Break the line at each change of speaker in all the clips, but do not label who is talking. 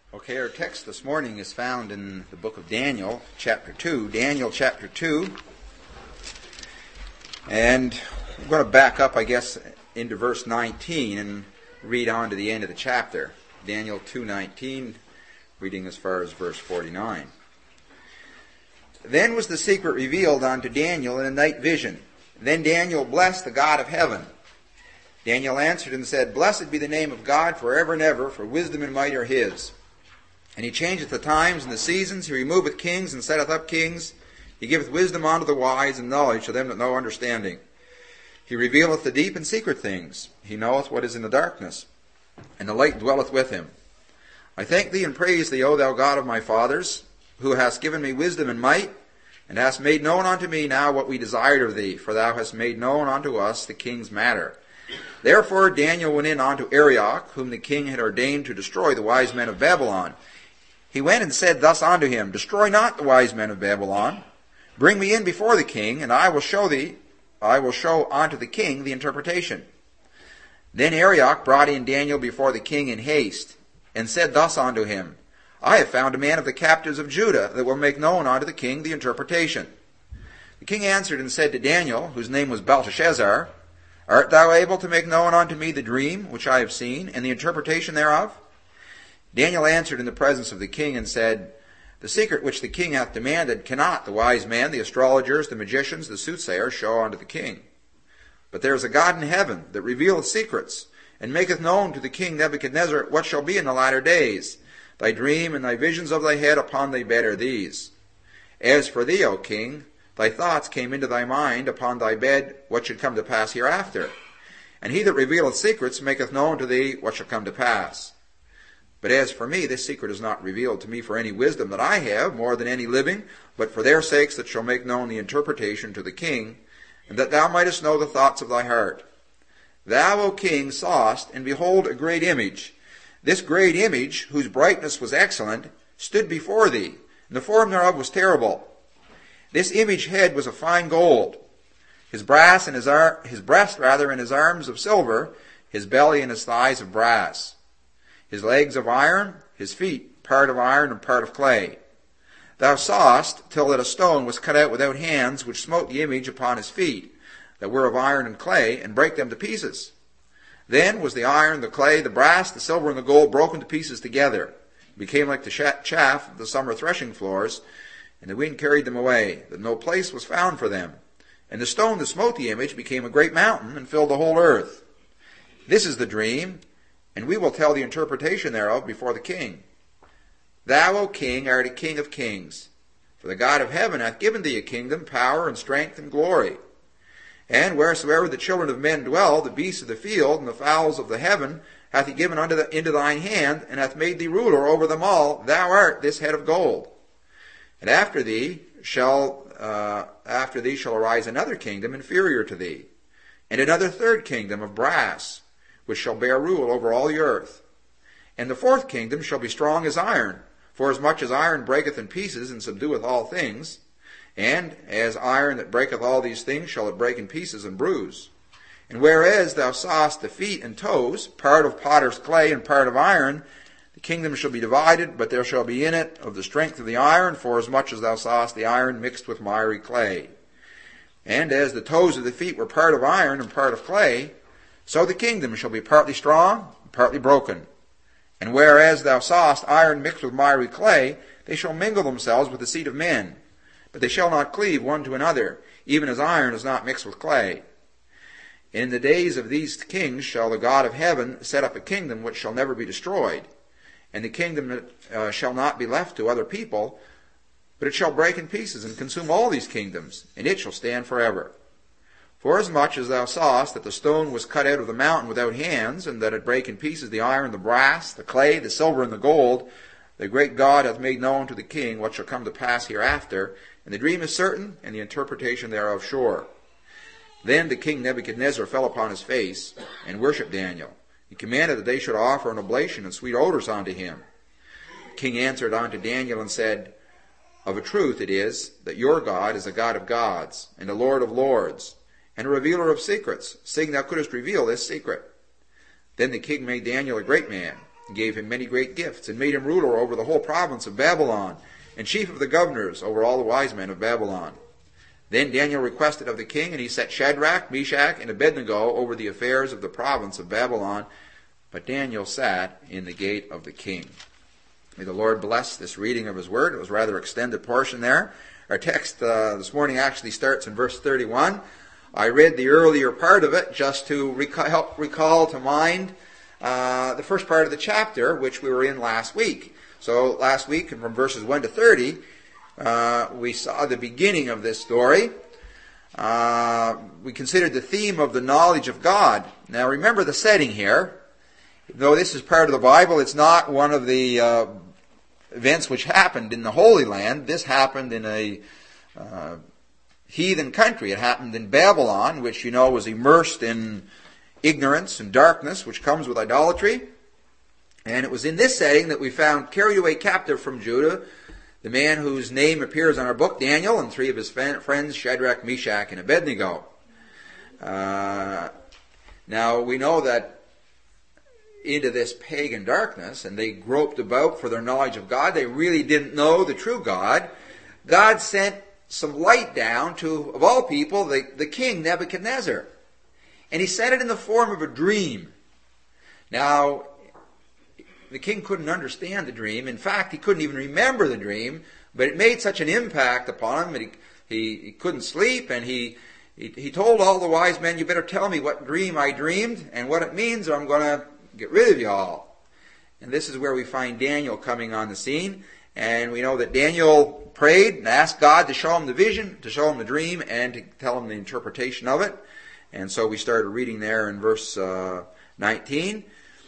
Okay, our text this morning is found in the book of Daniel, chapter 2. Daniel, chapter 2. And I'm going to back up, I guess, into verse 19 and read on to the end of the chapter. Daniel 2:19, reading as far as verse 49. Then was the secret revealed unto Daniel in a night vision. Then Daniel blessed the God of heaven. Daniel answered and said, Blessed be the name of God forever and ever, for wisdom and might are his. And he changeth the times and the seasons. He removeth kings and setteth up kings. He giveth wisdom unto the wise and knowledge to them that know understanding. He revealeth the deep and secret things. He knoweth what is in the darkness, and the light dwelleth with him. I thank thee and praise thee, O thou God of my fathers, who hast given me wisdom and might, and hast made known unto me now what we desired of thee, for thou hast made known unto us the king's matter. Therefore Daniel went in unto Arioch, whom the king had ordained to destroy the wise men of Babylon. He went and said thus unto him, Destroy not the wise men of Babylon. Bring me in before the king, and I will show unto the king the interpretation. Then Arioch brought in Daniel before the king in haste, and said thus unto him, I have found a man of the captives of Judah that will make known unto the king the interpretation. The king answered and said to Daniel, whose name was Belteshazzar, Art thou able to make known unto me the dream which I have seen, and the interpretation thereof? Daniel answered in the presence of the king and said, The secret which the king hath demanded cannot the wise men, the astrologers, the magicians, the soothsayers show unto the king. But there is a God in heaven that revealeth secrets, and maketh known to the king Nebuchadnezzar what shall be in the latter days. Thy dream and thy visions of thy head upon thy bed are these. As for thee, O king, thy thoughts came into thy mind upon thy bed what should come to pass hereafter. And he that revealeth secrets maketh known to thee what shall come to pass. But as for me, this secret is not revealed to me for any wisdom that I have, more than any living, but for their sakes that shall make known the interpretation to the king, and that thou mightest know the thoughts of thy heart. Thou, O king, sawest, and behold, a great image. This great image, whose brightness was excellent, stood before thee, and the form thereof was terrible. This image head was of fine gold, his breast and his arms of silver, his belly and his thighs of brass, his legs of iron, his feet part of iron and part of clay. Thou sawest till that a stone was cut out without hands, which smote the image upon his feet, that were of iron and clay, and brake them to pieces. Then was the iron, the clay, the brass, the silver, and the gold broken to pieces together. It became like the chaff of the summer threshing floors, and the wind carried them away, that no place was found for them. And the stone that smote the image became a great mountain, and filled the whole earth. This is the dream, and we will tell the interpretation thereof before the king. Thou, O king, art a king of kings. For the God of heaven hath given thee a kingdom, power, and strength, and glory. And wheresoever the children of men dwell, the beasts of the field, and the fowls of the heaven, hath he given into thine hand, and hath made thee ruler over them all. Thou art this head of gold. And after thee shall arise another kingdom inferior to thee, and another third kingdom of brass, which shall bear rule over all the earth. And the fourth kingdom shall be strong as iron, forasmuch as iron breaketh in pieces and subdueth all things. And as iron that breaketh all these things shall it break in pieces and bruise. And whereas thou sawest the feet and toes, part of potter's clay and part of iron, the kingdom shall be divided, but there shall be in it of the strength of the iron, forasmuch as thou sawest the iron mixed with miry clay. And as the toes of the feet were part of iron and part of clay, so the kingdom shall be partly strong and partly broken. And whereas thou sawest iron mixed with miry clay, they shall mingle themselves with the seed of men. But they shall not cleave one to another, even as iron is not mixed with clay. In the days of these kings shall the God of heaven set up a kingdom which shall never be destroyed. And the kingdom shall not be left to other people, but it shall break in pieces and consume all these kingdoms, and it shall stand forever. Forasmuch as thou sawest that the stone was cut out of the mountain without hands, and that it brake in pieces the iron, the brass, the clay, the silver, and the gold, the great God hath made known to the king what shall come to pass hereafter, and the dream is certain, and the interpretation thereof sure. Then the king Nebuchadnezzar fell upon his face, and worshipped Daniel. He commanded that they should offer an oblation and sweet odors unto him. The king answered unto Daniel and said, Of a truth it is that your God is a God of gods, and a Lord of lords, and a revealer of secrets, seeing thou couldst reveal this secret. Then the king made Daniel a great man, and gave him many great gifts, and made him ruler over the whole province of Babylon, and chief of the governors over all the wise men of Babylon. Then Daniel requested of the king, and he set Shadrach, Meshach, and Abednego over the affairs of the province of Babylon. But Daniel sat in the gate of the king. May the Lord bless this reading of his word. It was a rather extended portion there. Our text this morning actually starts in verse 31. I read the earlier part of it just to help recall to mind the first part of the chapter, which we were in last week. So last week, from verses 1 to 30, we saw the beginning of this story. We considered the theme of the knowledge of God. Now remember the setting here. Though this is part of the Bible, it's not one of the events which happened in the Holy Land. This happened in a heathen country. It happened in Babylon, which you know was immersed in ignorance and darkness, which comes with idolatry. And it was in this setting that we found carried away captive from Judah the man whose name appears on our book, Daniel, and three of his friends, Shadrach, Meshach, and Abednego. Now, we know that into this pagan darkness, and they groped about for their knowledge of God. They really didn't know the true God. God sent some light down to, of all people, the king Nebuchadnezzar. And he sent it in the form of a dream. Now, the king couldn't understand the dream. In fact, he couldn't even remember the dream, but it made such an impact upon him that he couldn't sleep, and he told all the wise men, you better tell me what dream I dreamed and what it means, or I'm going to get rid of you all. And this is where we find Daniel coming on the scene. And we know that Daniel prayed and asked God to show him the vision, to show him the dream, and to tell him the interpretation of it. And so we started reading there in verse 19.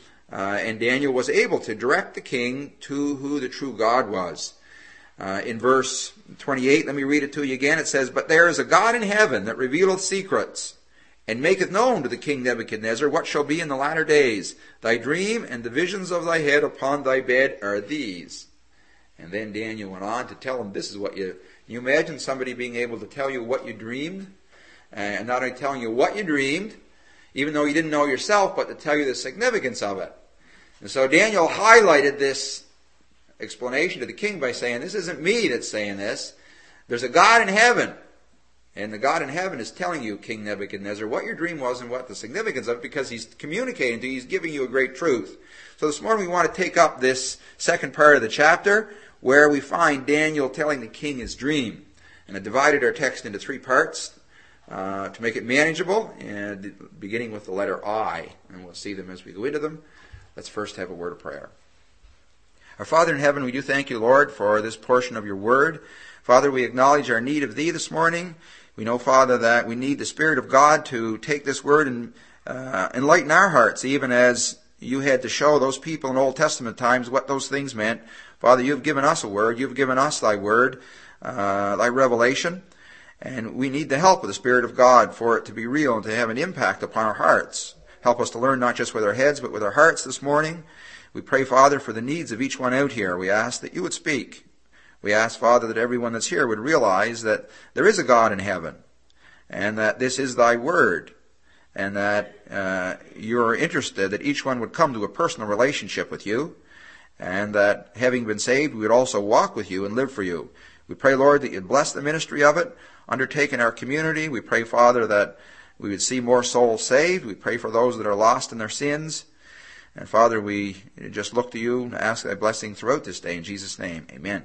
And Daniel was able to direct the king to who the true God was. In verse 28, let me read it to you again. It says, But there is a God in heaven that revealeth secrets, and maketh known to the king Nebuchadnezzar what shall be in the latter days. Thy dream and the visions of thy head upon thy bed are these. And then Daniel went on to tell him, this is what you imagine somebody being able to tell you what you dreamed, and not only telling you what you dreamed, even though you didn't know yourself, but to tell you the significance of it. And so Daniel highlighted this explanation to the king by saying, this isn't me that's saying this. There's a God in heaven. And the God in heaven is telling you, King Nebuchadnezzar, what your dream was and what the significance of it, because he's communicating to you, he's giving you a great truth. So this morning we want to take up this second part of the chapter, where we find Daniel telling the king his dream. And I divided our text into three parts to make it manageable, and beginning with the letter I. And we'll see them as we go into them. Let's first have a word of prayer. Our Father in heaven, we do thank you, Lord, for this portion of your word. Father, we acknowledge our need of thee this morning. We know, Father, that we need the Spirit of God to take this word and enlighten our hearts, even as you had to show those people in Old Testament times what those things meant. Father, you've given us a word. You've given us thy word, thy revelation. And we need the help of the Spirit of God for it to be real and to have an impact upon our hearts. Help us to learn not just with our heads, but with our hearts this morning. We pray, Father, for the needs of each one out here. We ask that you would speak. We ask, Father, that everyone that's here would realize that there is a God in heaven, and that this is thy word, and that you're interested that each one would come to a personal relationship with you, and that having been saved, we would also walk with you and live for you. We pray, Lord, that you'd bless the ministry of it, undertake in our community. We pray, Father, that we would see more souls saved. We pray for those that are lost in their sins. And Father, we just look to you and ask thy blessing throughout this day. In Jesus' name, amen.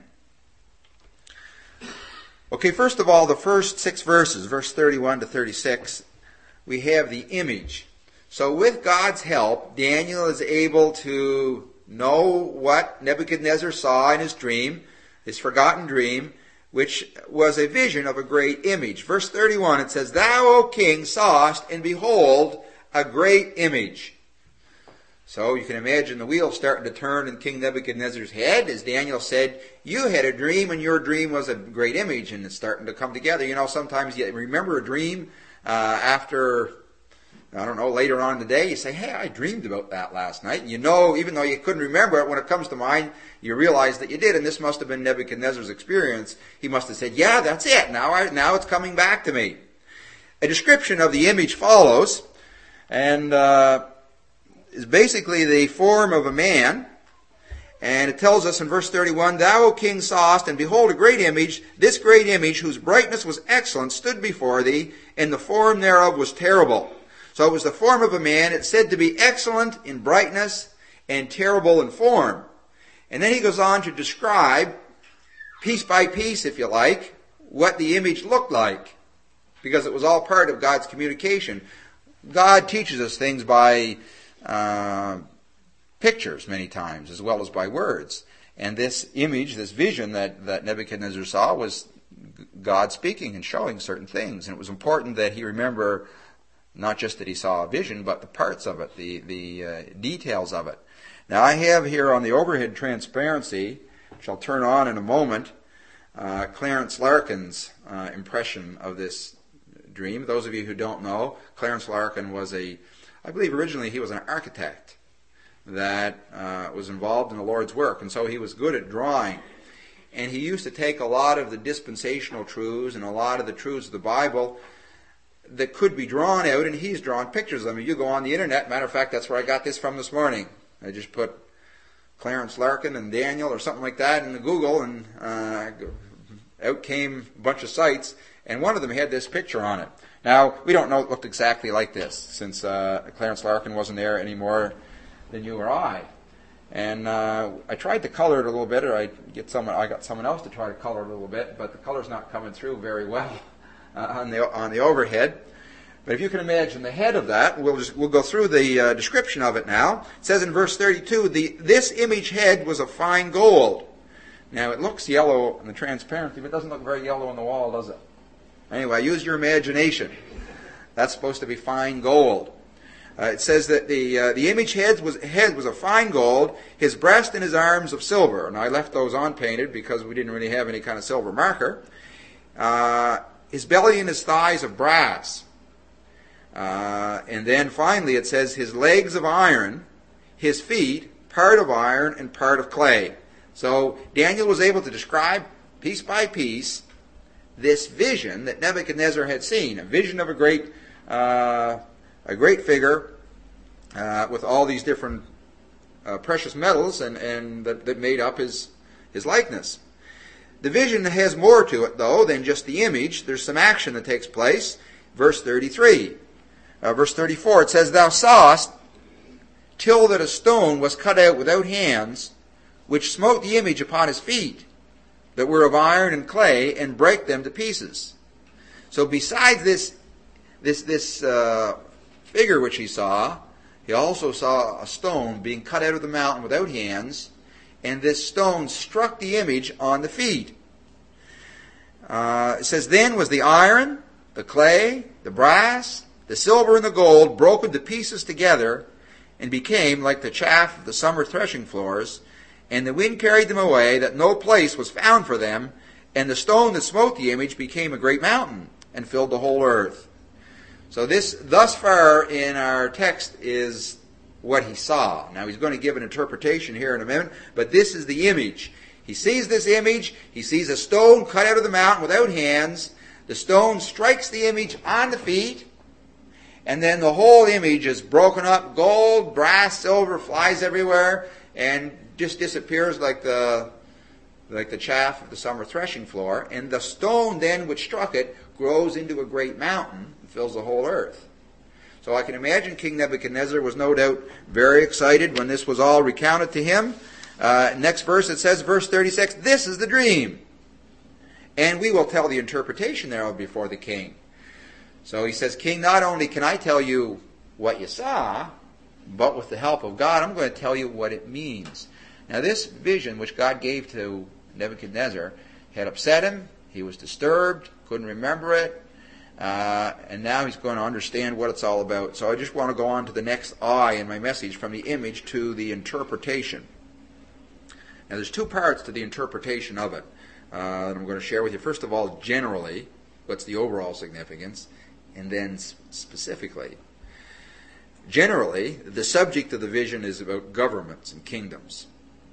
Okay, first of all, the first 6 verses, verse 31 to 36, we have the image. So with God's help, Daniel is able to know what Nebuchadnezzar saw in his dream, his forgotten dream, which was a vision of a great image. Verse 31, it says, Thou, O king, sawest, and behold, a great image. So you can imagine the wheel starting to turn in King Nebuchadnezzar's head. As Daniel said, you had a dream and your dream was a great image, and it's starting to come together. You know, sometimes you remember a dream after, I don't know, later on in the day, you say, hey, I dreamed about that last night. And you know, even though you couldn't remember it, when it comes to mind, you realize that you did. And this must have been Nebuchadnezzar's experience. He must have said, yeah, that's it. Now it's coming back to me. A description of the image follows, and is basically the form of a man. And it tells us in verse 31, Thou, O king, sawest, and behold, a great image. This great image, whose brightness was excellent, stood before thee, and the form thereof was terrible. So it was the form of a man. It's said to be excellent in brightness and terrible in form. And then he goes on to describe, piece by piece, if you like, what the image looked like, because it was all part of God's communication. God teaches us things by pictures many times, as well as by words. And this image, this vision that Nebuchadnezzar saw, was God speaking and showing certain things. And it was important that he remember not just that he saw a vision, but the parts of it, the details of it. Now I have here on the overhead transparency, which I'll turn on in a moment, Clarence Larkin's impression of this dream. Those of you who don't know, Clarence Larkin was I believe originally he was an architect that was involved in the Lord's work, and so he was good at drawing. And he used to take a lot of the dispensational truths and a lot of the truths of the Bible that could be drawn out, and he's drawn pictures of them. You go on the internet, matter of fact, that's where I got this from this morning. I just put Clarence Larkin and Daniel or something like that into Google, and out came a bunch of sites, and one of them had this picture on it. Now, we don't know it looked exactly like this, since Clarence Larkin wasn't there anymore than you or I. And I tried to color it a little bit, or I got someone else to try to color it a little bit, but the color's not coming through very well on the overhead. But if you can imagine the head of that, we'll go through the description of it now. It says in verse 32, this image head was of fine gold. Now it looks yellow in the transparency, but it doesn't look very yellow on the wall, does it? Anyway, use your imagination. That's supposed to be fine gold. It says that the image head was of fine gold, his breast and his arms of silver. And I left those unpainted because we didn't really have any kind of silver marker. His belly and his thighs of brass. And then finally it says his legs of iron, his feet, part of iron and part of clay. So Daniel was able to describe piece by piece this vision that Nebuchadnezzar had seen, a vision of a great figure with all these different precious metals and that made up his likeness. The vision has more to it, though, than just the image. There's some action that takes place. Verse 33. Verse 34, it says, Thou sawest till that a stone was cut out without hands, which smote the image upon his feet, that were of iron and clay, and brake them to pieces. So besides this figure which he saw, he also saw a stone being cut out of the mountain without hands, and this stone struck the image on the feet. It says, Then was the iron, the clay, the brass, the silver and the gold broken to pieces together, and became like the chaff of the summer threshing floors, and the wind carried them away, that no place was found for them, and the stone that smote the image became a great mountain, and filled the whole earth. So this, thus far in our text, is what he saw. Now he's going to give an interpretation here in a minute, but this is the image. He sees this image, he sees a stone cut out of the mountain without hands, the stone strikes the image on the feet, and then the whole image is broken up, gold, brass, silver, flies everywhere, and just disappears like the chaff of the summer threshing floor. And the stone then which struck it grows into a great mountain and fills the whole earth. So I can imagine King Nebuchadnezzar was no doubt very excited when this was all recounted to him. Next verse, it says, verse 36, This is the dream. And we will tell the interpretation thereof before the king. So he says, King, not only can I tell you what you saw, but with the help of God, I'm going to tell you what it means. Now this vision which God gave to Nebuchadnezzar had upset him. He was disturbed, couldn't remember it, and now he's going to understand what it's all about. So I just want to go on to the next I in my message, from the image to the interpretation. Now there's two parts to the interpretation of it that I'm going to share with you. First of all, generally, what's the overall significance, and then specifically. Generally, the subject of the vision is about governments and kingdoms.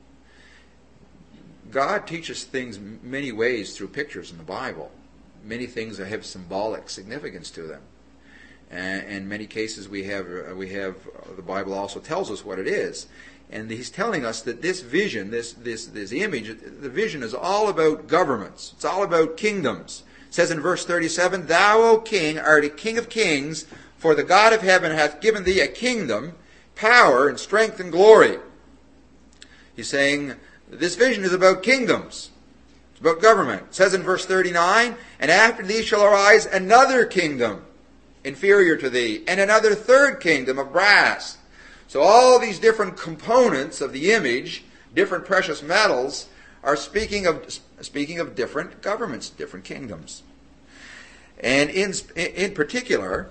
God teaches things many ways through pictures in the Bible. Many things that have symbolic significance to them. And in many cases we have the Bible also tells us what it is. And he's telling us that this vision, this image, the vision is all about governments. It's all about kingdoms. It says in verse 37, "Thou, O king, art a king of kings, for the God of heaven hath given thee a kingdom, power, and strength, and glory." He's saying this vision is about kingdoms. It's about government. It says in verse 39, "And after thee shall arise another kingdom, inferior to thee, and another third kingdom of brass." So all these different components of the image, different precious metals, are speaking of different governments, different kingdoms. And in particular,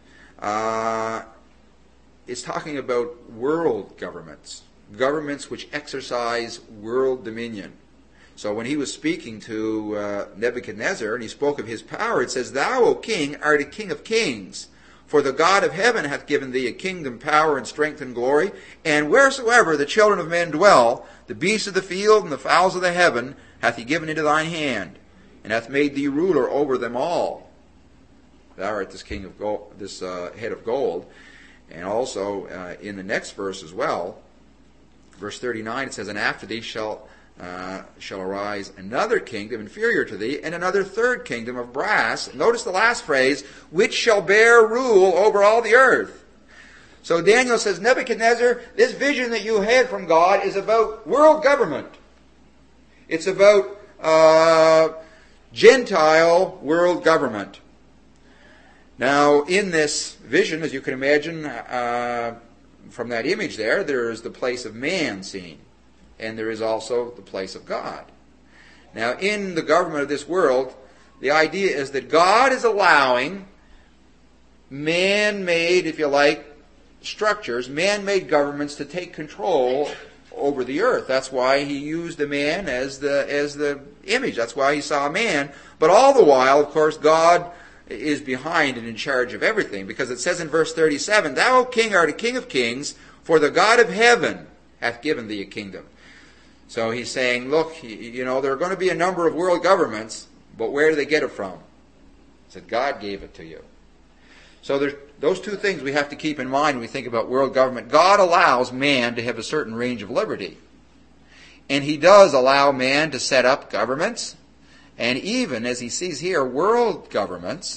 it's talking about world governments, governments which exercise world dominion. So when he was speaking to Nebuchadnezzar, and he spoke of his power, it says, "Thou, O king, art a king of kings. For the God of heaven hath given thee a kingdom, power, and strength, and glory. And wheresoever the children of men dwell, the beasts of the field and the fowls of the heaven hath he given into thine hand, and hath made thee ruler over them all." Thou art this king of gold, this head of gold. And also in the next verse as well, verse 39, it says, "And after thee shall arise another kingdom inferior to thee, and another third kingdom of brass." Notice the last phrase, "which shall bear rule over all the earth." So Daniel says, Nebuchadnezzar, this vision that you had from God is about world government. It's about Gentile world government. Now, in this vision, as you can imagine from that image there is the place of man seen. And there is also the place of God. Now, in the government of this world, the idea is that God is allowing man-made, if you like, structures, man-made governments to take control over the earth. That's why he used a man as the image. That's why he saw a man. But all the while, of course, God is behind and in charge of everything. Because it says in verse 37, "Thou, O king, art a king of kings, for the God of heaven hath given thee a kingdom." So he's saying, look, there are going to be a number of world governments, but where do they get it from? He said, God gave it to you. So there's those two things we have to keep in mind when we think about world government. God allows man to have a certain range of liberty. And he does allow man to set up governments, and even, as he sees here, world governments.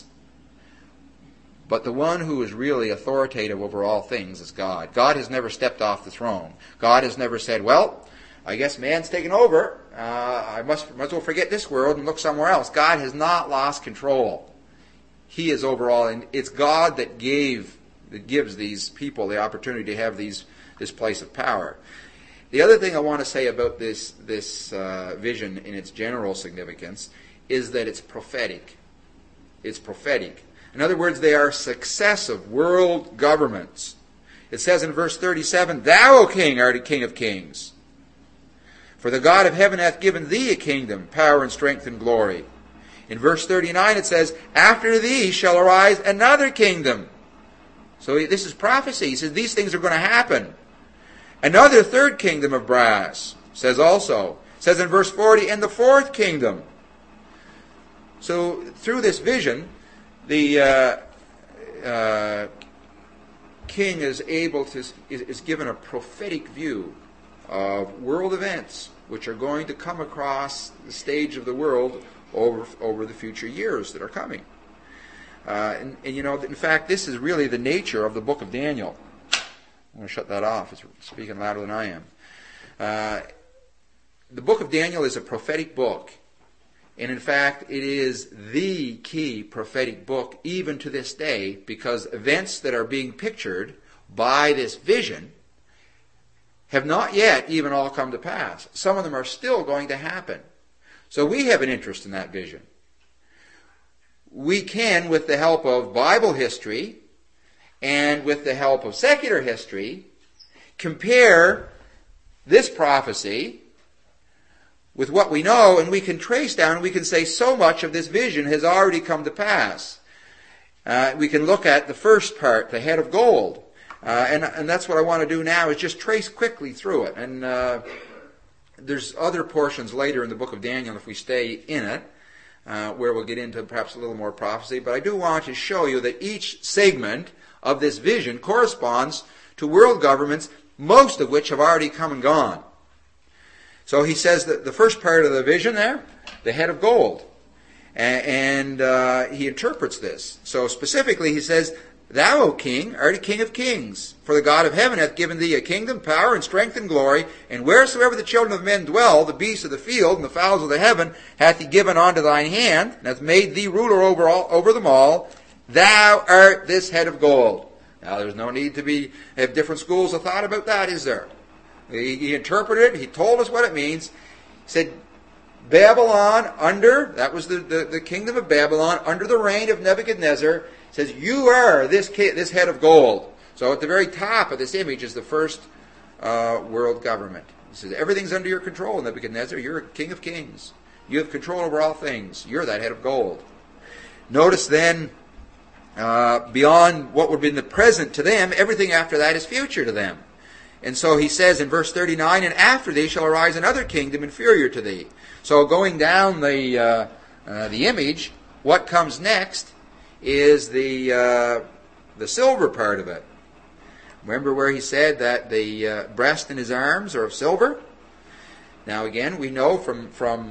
But the one who is really authoritative over all things is God. God has never stepped off the throne. God has never said, well, I guess man's taken over. I must as well forget this world and look somewhere else. God has not lost control. He is over all, and it's God that gives these people the opportunity to have this place of power. The other thing I want to say about this vision in its general significance is that it's prophetic. It's prophetic. In other words, they are successive world governments. It says in verse 37, "Thou, O king, art a king of kings. For the God of heaven hath given thee a kingdom, power, and strength, and glory." In verse 39 it says, "After thee shall arise another kingdom." So this is prophecy. He says these things are going to happen. "Another third kingdom of brass," says also. It says in verse 40, "And the fourth kingdom." So through this vision, the king is given a prophetic view of world events which are going to come across the stage of the world over the future years that are coming. And in fact, this is really the nature of the book of Daniel. I'm going to shut that off. It's speaking louder than I am. The book of Daniel is a prophetic book. And in fact, it is the key prophetic book even to this day, because events that are being pictured by this vision have not yet even all come to pass. Some of them are still going to happen. So we have an interest in that vision. We can, with the help of Bible history and with the help of secular history, compare this prophecy with what we know, and we can trace down, we can say so much of this vision has already come to pass. We can look at the first part, the head of gold. And that's what I want to do now, is just trace quickly through it. And there's other portions later in the book of Daniel, if we stay in it. where we'll get into perhaps a little more prophecy. But I do want to show you that each segment of this vision corresponds to world governments, most of which have already come and gone. So he says that the first part of the vision there, the head of gold. And he interprets this. So specifically he says, Thou, O king, art a king of kings. For the God of heaven hath given thee a kingdom, power, and strength, and glory. And wheresoever the children of men dwell, the beasts of the field, and the fowls of the heaven, hath he given unto thine hand, and hath made thee ruler over them all. Thou art this head of gold. Now there's no need to have different schools of thought about that, is there? He interpreted it. He told us what it means. He said, Babylon that was the kingdom of Babylon, under the reign of Nebuchadnezzar, says, you are this head of gold. So at the very top of this image is the first world government. He says, everything's under your control, Nebuchadnezzar. You're a king of kings. You have control over all things. You're that head of gold. Notice then, beyond what would be in the present to them, everything after that is future to them. And so he says in verse 39, And after thee shall arise another kingdom inferior to thee. So going down the image, what comes next is the silver part of it. Remember where he said that the breast and his arms are of silver? Now again, we know from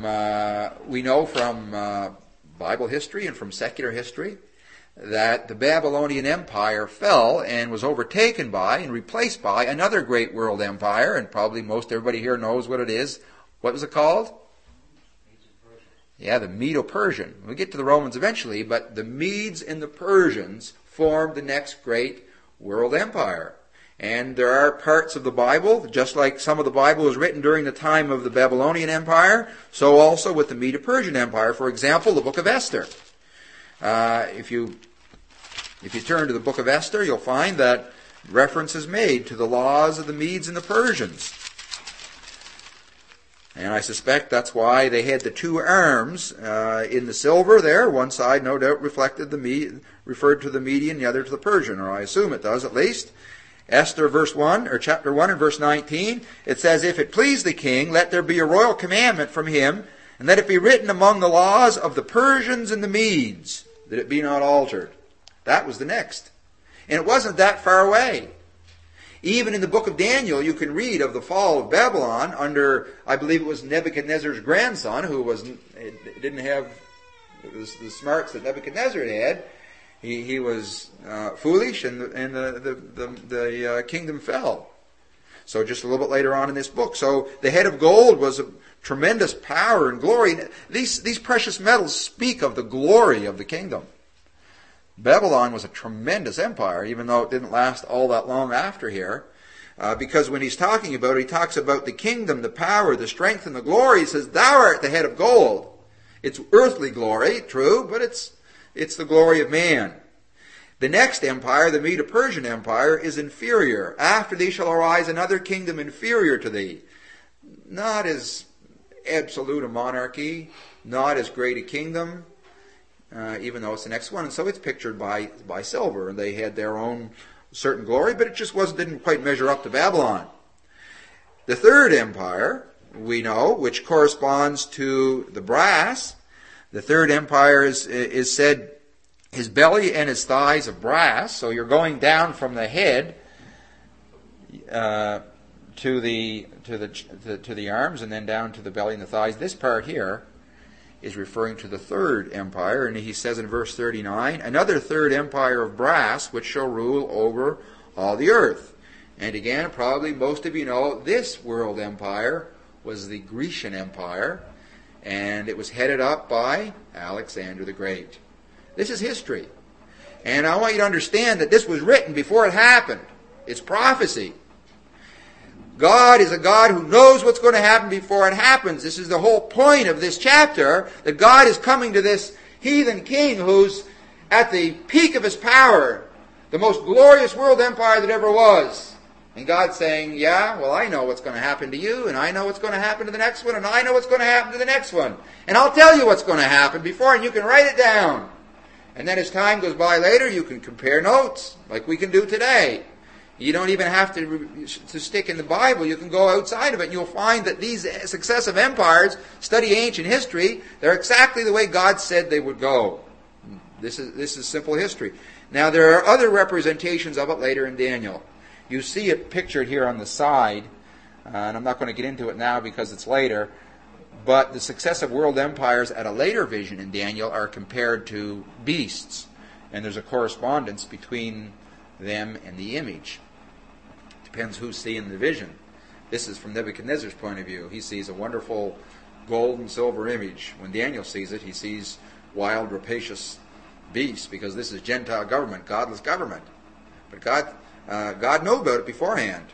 Bible history and from secular history that the Babylonian Empire fell and was overtaken by and replaced by another great world empire, and probably most everybody here knows what it is. What was it called? Yeah, the Medo-Persian. We'll get to the Romans eventually, but the Medes and the Persians formed the next great world empire. And there are parts of the Bible, just like some of the Bible was written during the time of the Babylonian Empire, so also with the Medo-Persian Empire. For example, the book of Esther. If you turn to the book of Esther, you'll find that reference is made to the laws of the Medes and the Persians. And I suspect that's why they had the two arms in the silver there. One side, no doubt, referred to the Median, the other to the Persian, or I assume it does at least. Esther chapter 1 and verse 19, it says, If it please the king, let there be a royal commandment from him, and let it be written among the laws of the Persians and the Medes, that it be not altered. That was the next. And it wasn't that far away. Even in the book of Daniel, you can read of the fall of Babylon under, I believe it was Nebuchadnezzar's grandson, who didn't have the smarts that Nebuchadnezzar had. He was foolish, and the kingdom fell. So just a little bit later on in this book. So the head of gold was a tremendous power and glory. These precious metals speak of the glory of the kingdom. Babylon was a tremendous empire, even though it didn't last all that long after here. Because when he's talking about it, he talks about the kingdom, the power, the strength, and the glory. He says, Thou art the head of gold. It's earthly glory, true, but it's the glory of man. The next empire, the Medo-Persian Empire, is inferior. After thee shall arise another kingdom inferior to thee. Not as absolute a monarchy, not as great a kingdom, even though it's the next one. And so it's pictured by silver. And they had their own certain glory, but it just didn't quite measure up to Babylon. The third empire, we know, which corresponds to the brass. The third empire is said, his belly and his thighs of brass. So you're going down from the head to the arms, and then down to the belly and the thighs. This part here is referring to the third empire, and he says in verse 39, Another third empire of brass, which shall rule over all the earth. And again, probably most of you know, this world empire was the Grecian Empire, and it was headed up by Alexander the Great. This is history. And I want you to understand that this was written before it happened. It's prophecy. God is a God who knows what's going to happen before it happens. This is the whole point of this chapter, that God is coming to this heathen king who's at the peak of his power, the most glorious world empire that ever was. And God's saying, yeah, well, I know what's going to happen to you, and I know what's going to happen to the next one, and I know what's going to happen to the next one. And I'll tell you what's going to happen before, and you can write it down. And then as time goes by later, you can compare notes, like we can do today. You don't even have to stick in the Bible. You can go outside of it, and you'll find that these successive empires, study ancient history, they're exactly the way God said they would go. This is simple history. Now, there are other representations of it later in Daniel. You see it pictured here on the side, and I'm not going to get into it now because it's later, but the successive world empires at a later vision in Daniel are compared to beasts, and there's a correspondence between them and the image. Depends who's seeing the vision. This is from Nebuchadnezzar's point of view. He sees a wonderful gold and silver image. When Daniel sees it, he sees wild, rapacious beasts, because this is Gentile government, godless government. But God knew about it beforehand.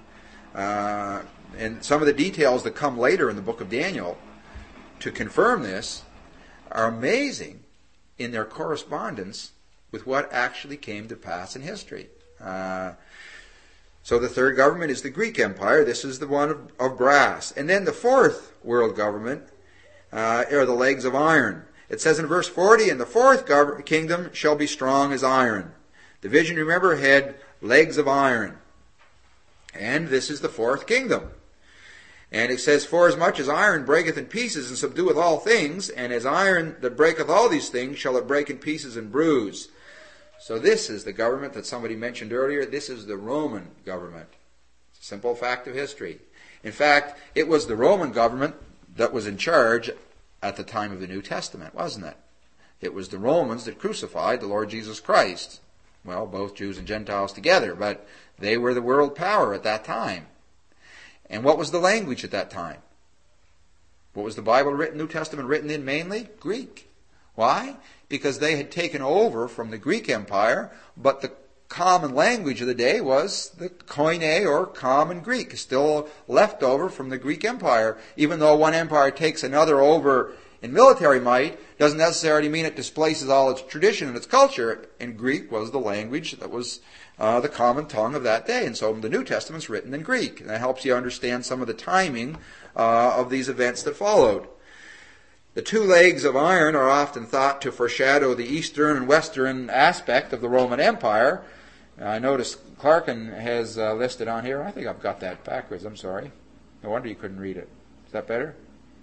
And some of the details that come later in the book of Daniel to confirm this are amazing in their correspondence with what actually came to pass in history. So the third government is the Greek Empire. This is the one of brass. And then the fourth world government are the legs of iron. It says in verse 40, and the fourth kingdom shall be strong as iron. The vision, remember, had legs of iron. And this is the fourth kingdom. And it says, forasmuch as iron breaketh in pieces and subdueth all things, and as iron that breaketh all these things shall it break in pieces and bruise. So this is the government that somebody mentioned earlier. This is the Roman government. It's a simple fact of history. In fact, it was the Roman government that was in charge at the time of the New Testament, wasn't it? It was the Romans that crucified the Lord Jesus Christ. Well, both Jews and Gentiles together, but they were the world power at that time. And what was the language at that time? What was the Bible written, New Testament written in mainly? Greek. Why? Because they had taken over from the Greek Empire, but the common language of the day was the Koine or common Greek, still left over from the Greek Empire. Even though one empire takes another over in military might, doesn't necessarily mean it displaces all its tradition and its culture. And Greek was the language that was the common tongue of that day. And so the New Testament's written in Greek. And that helps you understand some of the timing of these events that followed. The two legs of iron are often thought to foreshadow the eastern and western aspect of the Roman Empire. I notice Clarkin has listed on here. I think I've got that backwards. I'm sorry. No wonder you couldn't read it. Is that better?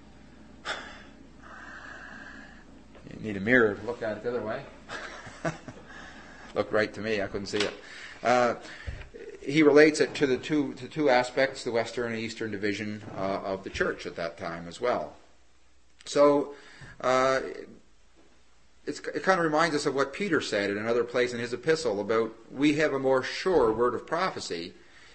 You need a mirror to look at it the other way. Looked right to me. I couldn't see it. He relates it to the two aspects, the western and eastern division of the church at that time as well. So it kind of reminds us of what Peter said in another place in his epistle about we have a more sure word of prophecy.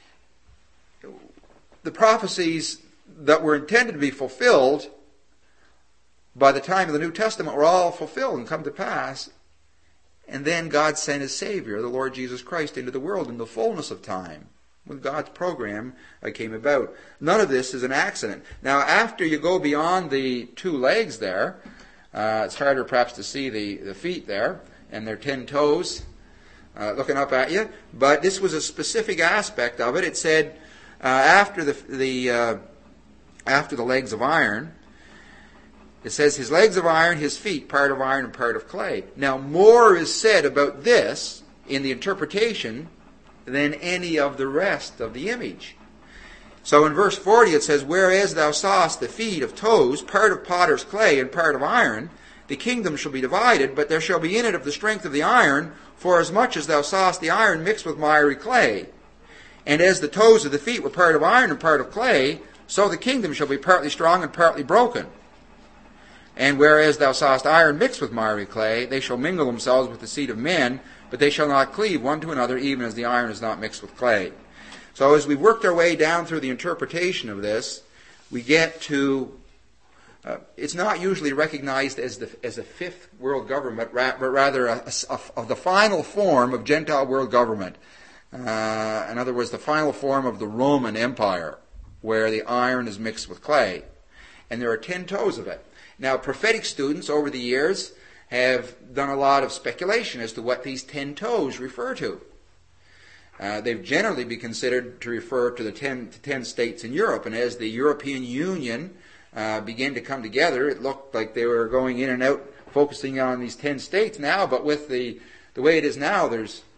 The prophecies that were intended to be fulfilled by the time of the New Testament were all fulfilled and come to pass. And then God sent His Savior, the Lord Jesus Christ, into the world in the fullness of time, when God's program came about. None of this is an accident. Now, after you go beyond the two legs there, it's harder perhaps to see the feet there, and their 10 toes looking up at you. But this was a specific aspect of it. It said, after the legs of iron, it says, his legs of iron, his feet, part of iron and part of clay. Now, more is said about this in the interpretation than any of the rest of the image. So in verse 40 it says, whereas thou sawest the feet of toes, part of potter's clay and part of iron, the kingdom shall be divided, but there shall be in it of the strength of the iron, for as much as thou sawest the iron mixed with miry clay. And as the toes of the feet were part of iron and part of clay, so the kingdom shall be partly strong and partly broken. And whereas thou sawest iron mixed with miry clay, they shall mingle themselves with the seed of men, but they shall not cleave one to another, even as the iron is not mixed with clay. So as we worked our way down through the interpretation of this, we get to, it's not usually recognized as a fifth world government, but rather the final form of Gentile world government. In other words, the final form of the Roman Empire, where the iron is mixed with clay. And there are 10 toes of it. Now, prophetic students over the years have done a lot of speculation as to what these 10 toes refer to. They've generally been considered to refer to the 10 states in Europe. And as the European Union began to come together, it looked like they were going in and out, focusing on these 10 states now. But with the way it is now, there's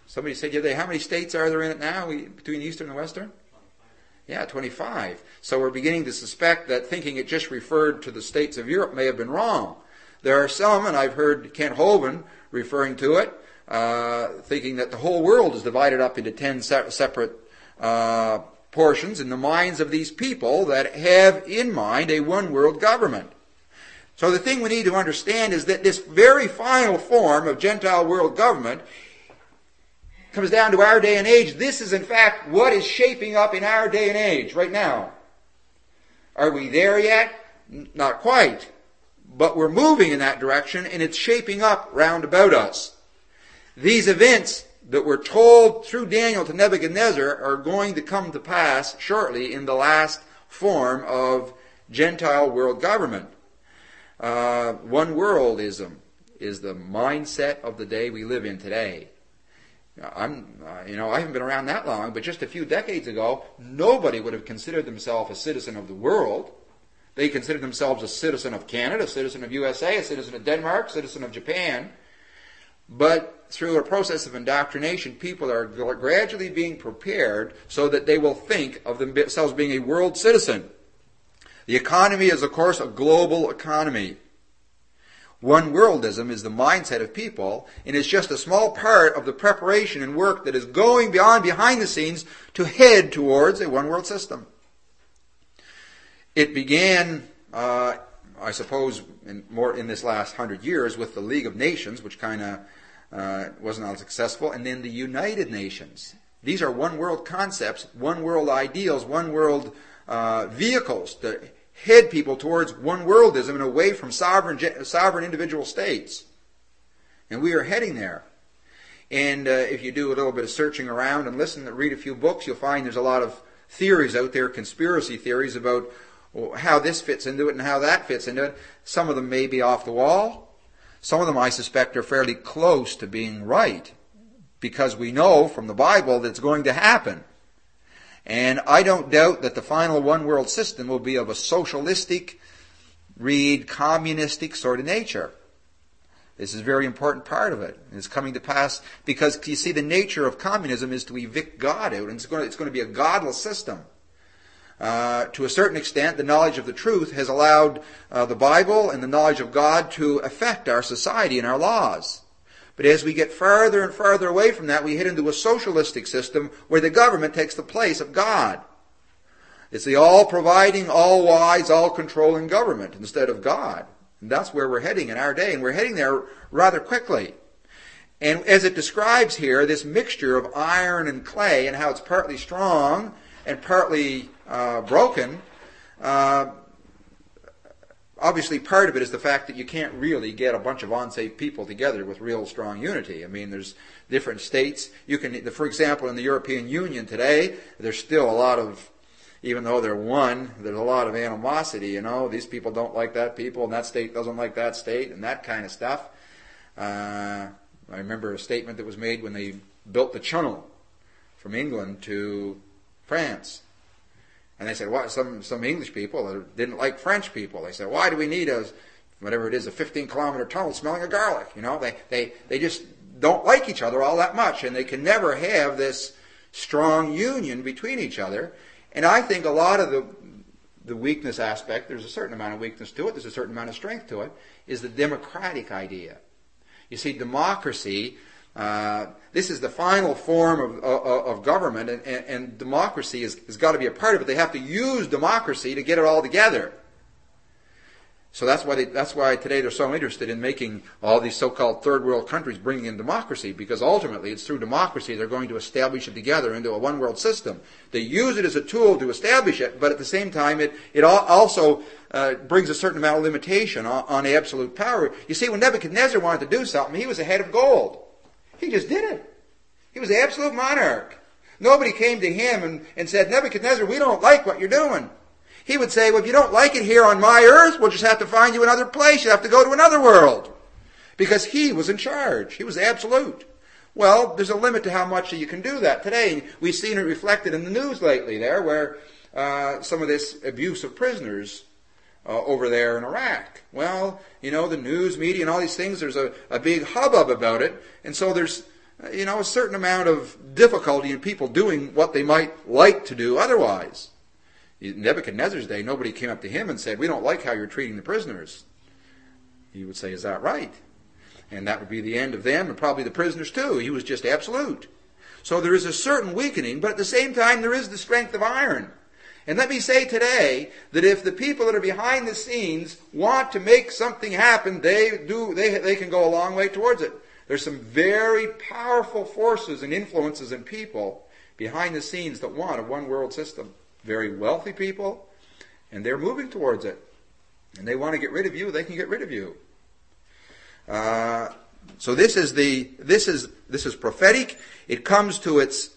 Somebody said the other day, how many states are there in it now between Eastern and Western? Yeah, 25. So we're beginning to suspect that thinking it just referred to the states of Europe may have been wrong. There are some, and I've heard Kent Hovind referring to it, thinking that the whole world is divided up into 10 separate portions in the minds of these people that have in mind a one world government. So the thing we need to understand is that this very final form of Gentile world government comes down to our day and age. This is in fact what is shaping up in our day and age right now. Are we there yet? Not quite. But we're moving in that direction, and it's shaping up round about us. These events that were told through Daniel to Nebuchadnezzar are going to come to pass shortly in the last form of Gentile world government. One worldism is the mindset of the day we live in today. I haven't been around that long, but just a few decades ago, nobody would have considered themselves a citizen of the world. They considered themselves a citizen of Canada, a citizen of USA, a citizen of Denmark, a citizen of Japan. But through a process of indoctrination, people are gradually being prepared so that they will think of themselves being a world citizen. The economy is, of course, a global economy. One worldism is the mindset of people, and it's just a small part of the preparation and work that is going behind the scenes to head towards a one world system. It began, I suppose, in this last 100 years with the League of Nations, which kind of wasn't all successful, and then the United Nations. These are one world concepts, one world ideals, one world vehicles to head people towards one worldism and away from sovereign individual states. And we are heading there. And if you do a little bit of searching around and read a few books, you'll find there's a lot of theories out there, conspiracy theories about how this fits into it and how that fits into it. Some of them may be off the wall. Some of them, I suspect, are fairly close to being right, because we know from the Bible that it's going to happen. And I don't doubt that the final one world system will be of a socialistic, communistic sort of nature. This is a very important part of it. It's coming to pass because, you see, the nature of communism is to evict God out, and it's going to be a godless system. To a certain extent, the knowledge of the truth has allowed the Bible and the knowledge of God to affect our society and our laws. But as we get farther and farther away from that, we head into a socialistic system where the government takes the place of God. It's the all-providing, all-wise, all-controlling government instead of God. And that's where we're heading in our day, and we're heading there rather quickly. And as it describes here, this mixture of iron and clay and how it's partly strong and partly broken, obviously part of it is the fact that you can't really get a bunch of unsaved people together with real strong unity. I mean, there's different states. For example, in the European Union today, there's still a lot of, even though they're one, there's a lot of animosity, These people don't like that people, and that state doesn't like that state, and that kind of stuff. I remember a statement that was made when they built the channel from England to France. And they said, well, some English people didn't like French people. They said, why do we need a 15-kilometer tunnel smelling of garlic? They just don't like each other all that much, and they can never have this strong union between each other. And I think a lot of the weakness aspect, there's a certain amount of weakness to it, there's a certain amount of strength to it, is the democratic idea. You see, democracy, this is the final form of government, and democracy has got to be a part of it. They have to use democracy to get it all together. So that's why today they're so interested in making all these so-called third world countries bringing in democracy, because ultimately it's through democracy they're going to establish it together into a one world system. They use it as a tool to establish it, but at the same time it also brings a certain amount of limitation on absolute power. You see, when Nebuchadnezzar wanted to do something, he was a head of gold. He just did it. He was the absolute monarch. Nobody came to him and said, Nebuchadnezzar, we don't like what you're doing. He would say, well, if you don't like it here on my earth, we'll just have to find you another place. You have to go to another world. Because he was in charge. He was absolute. Well, there's a limit to how much you can do that today. We've seen it reflected in the news lately there, where some of this abuse of prisoners over there in Iraq. Well, the news, media, and all these things, there's a big hubbub about it. And so there's a certain amount of difficulty in people doing what they might like to do otherwise. In Nebuchadnezzar's day, nobody came up to him and said, "We don't like how you're treating the prisoners." He would say, "Is that right?" And that would be the end of them and probably the prisoners too. He was just absolute. So there is a certain weakening, but at the same time there is the strength of iron. And let me say today that if the people that are behind the scenes want to make something happen, they can go a long way towards it. There's some very powerful forces and influences in people behind the scenes that want a one world system. Very wealthy people, and they're moving towards it. And they want to get rid of you, they can get rid of you. So this is prophetic. It comes to its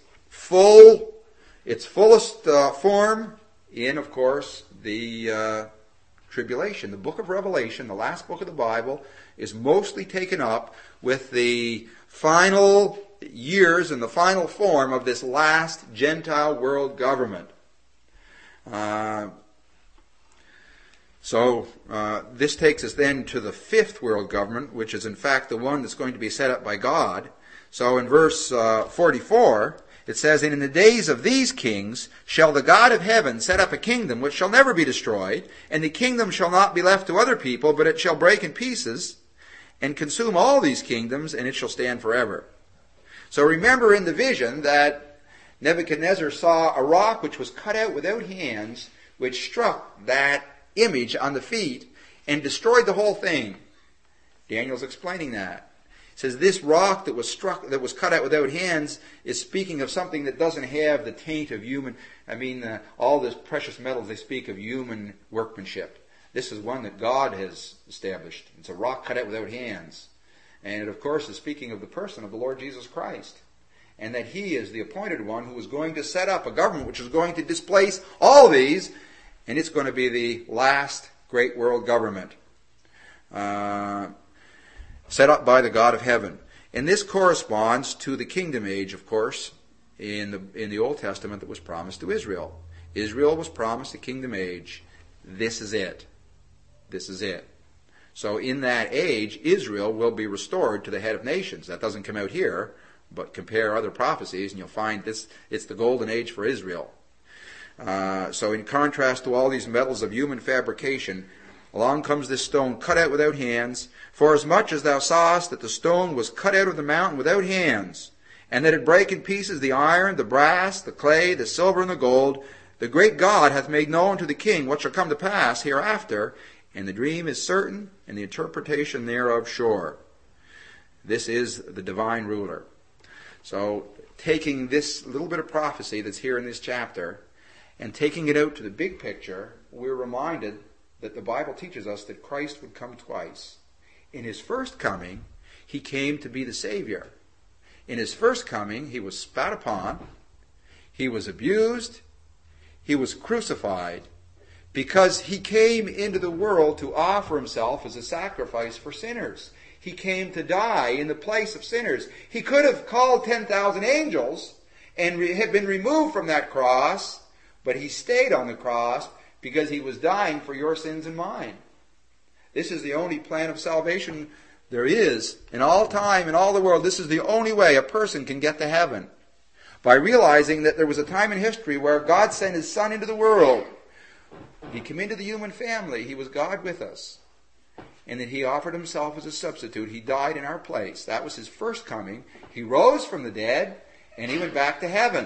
fullest form in, of course, the tribulation. The book of Revelation, the last book of the Bible, is mostly taken up with the final years and the final form of this last Gentile world government. So this takes us then to the fifth world government, which is in fact the one that's going to be set up by God. So in verse 44, it says, "And in the days of these kings shall the God of heaven set up a kingdom which shall never be destroyed, and the kingdom shall not be left to other people, but it shall break in pieces and consume all these kingdoms, and it shall stand forever." So remember in the vision that Nebuchadnezzar saw a rock which was cut out without hands, which struck that image on the feet and destroyed the whole thing. Daniel's explaining that. He says this rock that was cut out without hands is speaking of something that doesn't have the taint of human. All this precious metals, they speak of human workmanship. This is one that God has established. It's a rock cut out without hands. And it, of course, is speaking of the person of the Lord Jesus Christ. And that he is the appointed one who is going to set up a government which is going to displace all these, and it's going to be the last great world government set up by the God of heaven. And this corresponds to the kingdom age, of course, in the Old Testament that was promised to Israel. Israel was promised a kingdom age. This is it. This is it. So in that age, Israel will be restored to the head of nations. That doesn't come out here, but compare other prophecies and you'll find it's the golden age for Israel. So in contrast to all these metals of human fabrication, along comes this stone cut out without hands. For as much as thou sawest that the stone was cut out of the mountain without hands, and that it brake in pieces the iron, the brass, the clay, the silver, and the gold, the great God hath made known to the king what shall come to pass hereafter, and the dream is certain, and the interpretation thereof sure. This is the divine ruler. So taking this little bit of prophecy that's here in this chapter, and taking it out to the big picture, we're reminded that the Bible teaches us that Christ would come twice. In his first coming, he came to be the Savior. In his first coming, he was spat upon, he was abused, he was crucified, because he came into the world to offer himself as a sacrifice for sinners. He came to die in the place of sinners. He could have called 10,000 angels and had been removed from that cross, but he stayed on the cross because he was dying for your sins and mine. This is the only plan of salvation there is in all time, in all the world. This is the only way a person can get to heaven. By realizing that there was a time in history where God sent his Son into the world. He came into the human family. He was God with us. And that he offered himself as a substitute. He died in our place. That was his first coming. He rose from the dead and he went back to heaven.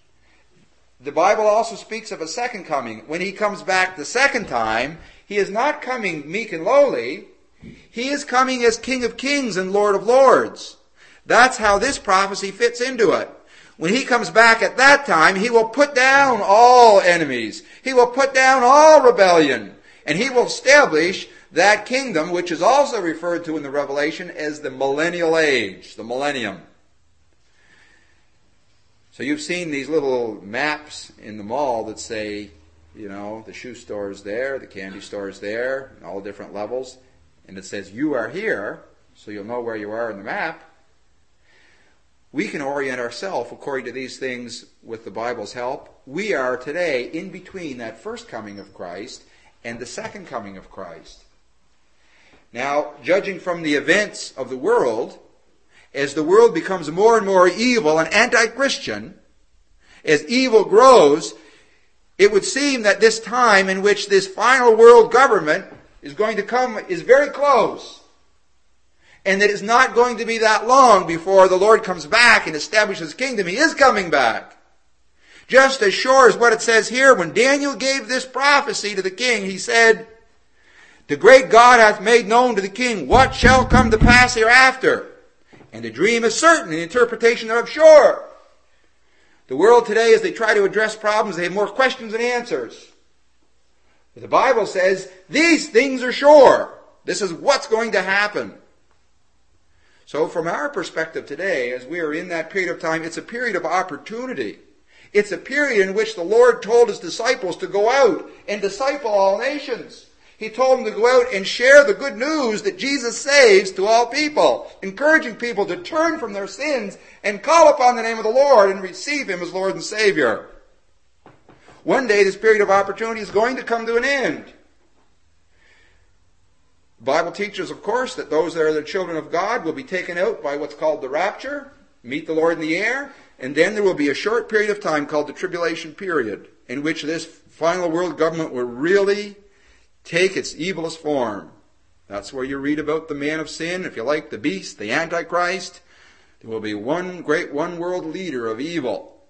The Bible also speaks of a second coming. When he comes back the second time, he is not coming meek and lowly. He is coming as King of Kings and Lord of Lords. That's how this prophecy fits into it. When he comes back at that time, he will put down all enemies. He will put down all rebellion. And he will establish that kingdom, which is also referred to in the Revelation as the millennial age, the millennium. So you've seen these little maps in the mall that say, the shoe store is there, the candy store is there, and all different levels. And it says, you are here, so you'll know where you are in the map. We can orient ourselves according to these things with the Bible's help. We are today in between that first coming of Christ and the second coming of Christ. Now, judging from the events of the world as the world becomes more and more evil and anti-Christian, as evil grows, it would seem that this time in which this final world government is going to come is very close. And that it's not going to be that long before the Lord comes back and establishes His kingdom. He is coming back. Just as sure as what it says here, when Daniel gave this prophecy to the king, he said, "The great God hath made known to the king what shall come to pass hereafter. And the dream is certain, and the interpretation thereof sure." The world today, as they try to address problems, they have more questions than answers. But the Bible says, these things are sure. This is what's going to happen. So from our perspective today, as we are in that period of time, it's a period of opportunity. It's a period in which the Lord told His disciples to go out and disciple all nations. He told them to go out and share the good news that Jesus saves to all people, encouraging people to turn from their sins and call upon the name of the Lord and receive Him as Lord and Savior. One day this period of opportunity is going to come to an end. The Bible teaches, of course, that those that are the children of God will be taken out by what's called the rapture, meet the Lord in the air, and then there will be a short period of time called the tribulation period, in which this final world government will really take its evilest form. That's where you read about the man of sin, if you like, the beast, the Antichrist. There will be one great one-world leader of evil.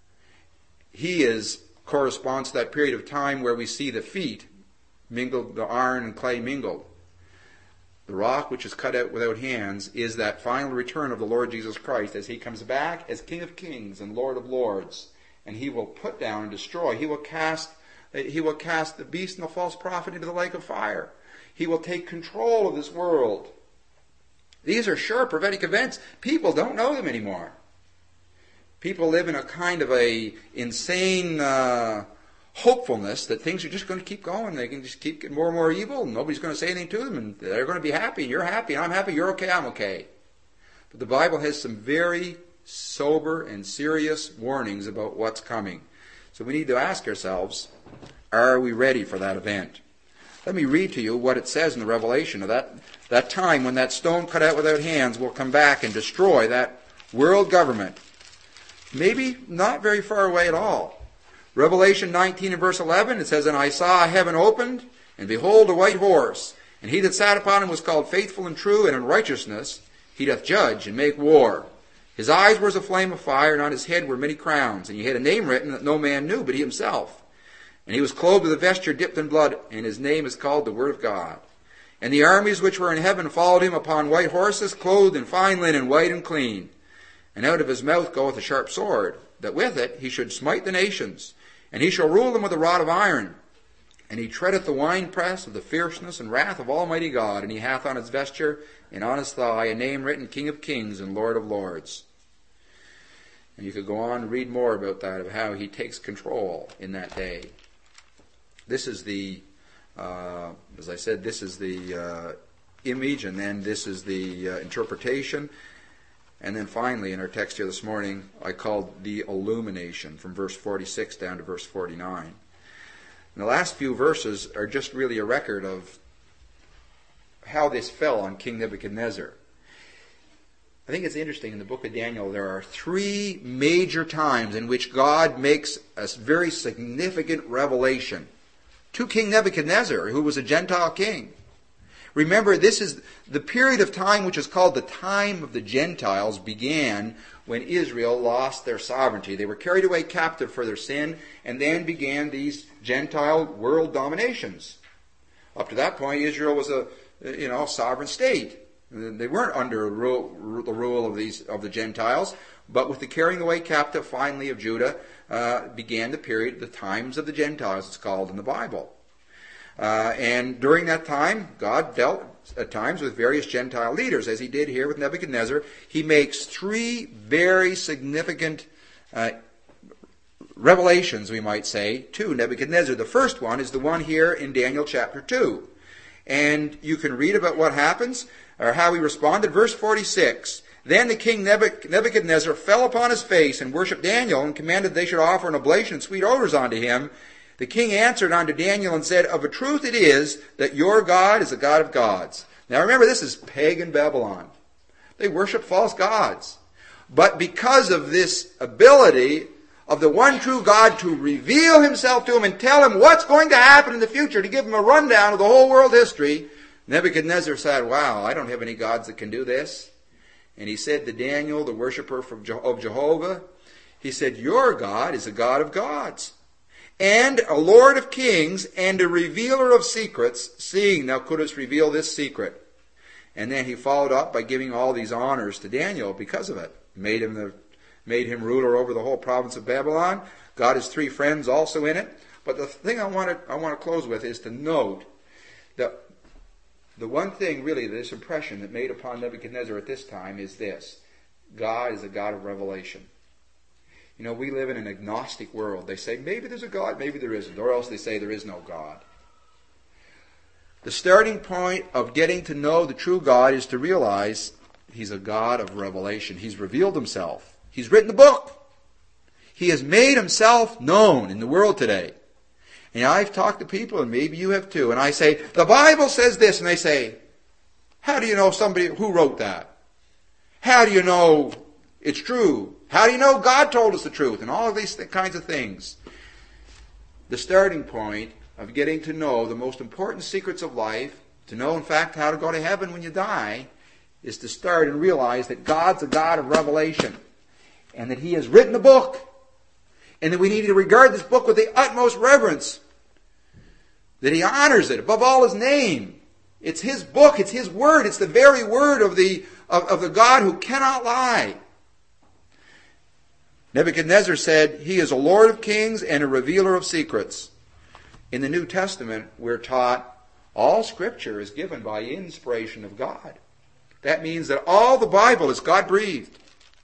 He corresponds to that period of time where we see the feet mingled, the iron and clay mingled. The rock which is cut out without hands is that final return of the Lord Jesus Christ as He comes back as King of Kings and Lord of Lords. And He will put down and destroy. He will cast the beast and the false prophet into the lake of fire. He will take control of this world. These are sure prophetic events. People don't know them anymore. People live in a kind of a insane hopefulness that things are just going to keep going. They can just keep getting more and more evil, and nobody's going to say anything to them, and they're going to be happy, and you're happy, and I'm happy, you're okay, I'm okay. But the Bible has some very sober and serious warnings about what's coming. So we need to ask ourselves, are we ready for that event? Let me read to you what it says in the Revelation of that time when that stone cut out without hands will come back and destroy that world government. Maybe not very far away at all. Revelation 19 and verse 11, it says, "And I saw heaven opened, and behold a white horse, and he that sat upon him was called Faithful and True, and in righteousness he doth judge and make war. His eyes were as a flame of fire, and on his head were many crowns, and he had a name written that no man knew but he himself. And he was clothed with a vesture dipped in blood, and his name is called the Word of God. And the armies which were in heaven followed him upon white horses, clothed in fine linen, white and clean. And out of his mouth goeth a sharp sword, that with it he should smite the nations. And he shall rule them with a rod of iron. And he treadeth the winepress of the fierceness and wrath of Almighty God. And he hath on his vesture and on his thigh a name written, King of Kings and Lord of Lords." And you could go on and read more about that, of how he takes control in that day. This is the, as I said, this is the image, and then this is the interpretation. And then finally, in our text here this morning, I called the illumination, from verse 46 down to verse 49. And the last few verses are just really a record of how this fell on King Nebuchadnezzar. I think it's interesting, in the book of Daniel, there are 3 major times in which God makes a very significant revelation to King Nebuchadnezzar, who was a Gentile king. Remember, this is the period of time which is called the time of the Gentiles, began when Israel lost their sovereignty. They were carried away captive for their sin, and then began these Gentile world dominations. Up to that point, Israel was a sovereign state. They weren't under the rule of the Gentiles, but with the carrying away captive finally of Judah began the period, the times of the Gentiles, it's called in the Bible. And during that time, God dealt at times with various Gentile leaders, as he did here with Nebuchadnezzar. He makes 3 very significant revelations, we might say, to Nebuchadnezzar. The first one is the one here in Daniel chapter 2. And you can read about what happens, or how he responded. Verse 46, "Then the king Nebuchadnezzar fell upon his face and worshipped Daniel, and commanded they should offer an oblation and sweet odors unto him. The king answered unto Daniel and said, Of a truth it is that your God is a God of gods." Now remember, this is pagan Babylon. They worship false gods. But because of this ability of the one true God to reveal himself to him and tell him what's going to happen in the future, to give him a rundown of the whole world history, Nebuchadnezzar said, wow, I don't have any gods that can do this. And he said to Daniel, the worshiper of Jehovah, he said, your God is a God of gods, and a Lord of kings, and a revealer of secrets, seeing thou couldst reveal this secret. And then he followed up by giving all these honors to Daniel because of it. Made him ruler over the whole province of Babylon. Got his 3 friends also in it. But the thing I want to close with is to note that the one thing really, this impression that made upon Nebuchadnezzar at this time is this: God is a God of revelation. You know, we live in an agnostic world. They say maybe there's a God, maybe there isn't, or else they say there is no God. The starting point of getting to know the true God is to realize he's a God of revelation. He's revealed himself. He's written the book. He has made himself known in the world today. And I've talked to people, and maybe you have too, and I say, the Bible says this, and they say, how do you know who wrote that? How do you know it's true? How do you know God told us the truth? And all of these kinds of things. The starting point of getting to know the most important secrets of life, to know in fact how to go to heaven when you die, is to start and realize that God's a God of revelation, and that he has written a book, and that we need to regard this book with the utmost reverence, that he honors it above all his name. It's his book, it's his word, it's the very word of the God who cannot lie. Nebuchadnezzar said, he is a Lord of kings and a revealer of secrets. In the New Testament, we're taught all Scripture is given by inspiration of God. That means that all the Bible is God-breathed.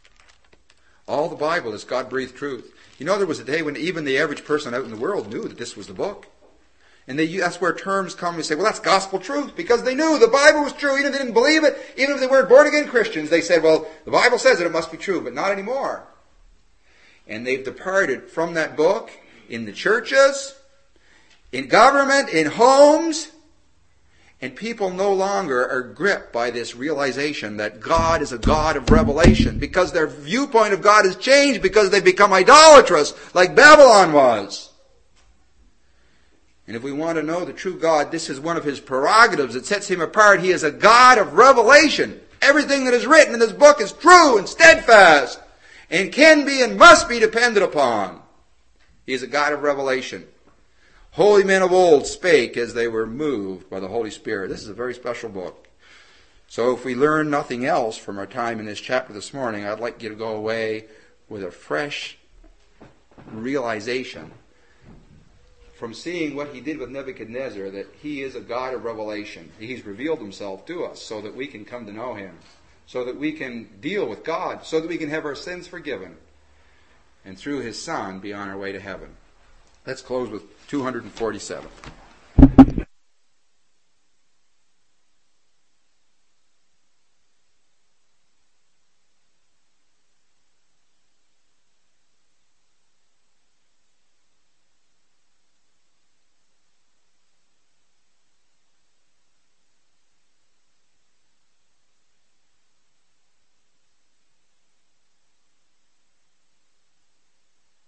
All the Bible is God-breathed truth. You know, there was a day when even the average person out in the world knew that this was the book. And that's where terms come and say, well, that's gospel truth, because they knew the Bible was true. Even if they didn't believe it, even if they weren't born-again Christians, they said, well, the Bible says it must be true, but not anymore. And they've departed from that book in the churches, in government, in homes, and people no longer are gripped by this realization that God is a God of revelation, because their viewpoint of God has changed, because they've become idolatrous like Babylon was. And if we want to know the true God, this is one of his prerogatives that sets him apart. He is a God of revelation. Everything that is written in this book is true and steadfast, and can be and must be depended upon. He is a God of revelation. Holy men of old spake as they were moved by the Holy Spirit. This is a very special book. So if we learn nothing else from our time in this chapter this morning, I'd like you to go away with a fresh realization from seeing what he did with Nebuchadnezzar, that he is a God of revelation. He's revealed himself to us so that we can come to know him, so that we can deal with God, so that we can have our sins forgiven, and through his Son be on our way to heaven. Let's close with 247.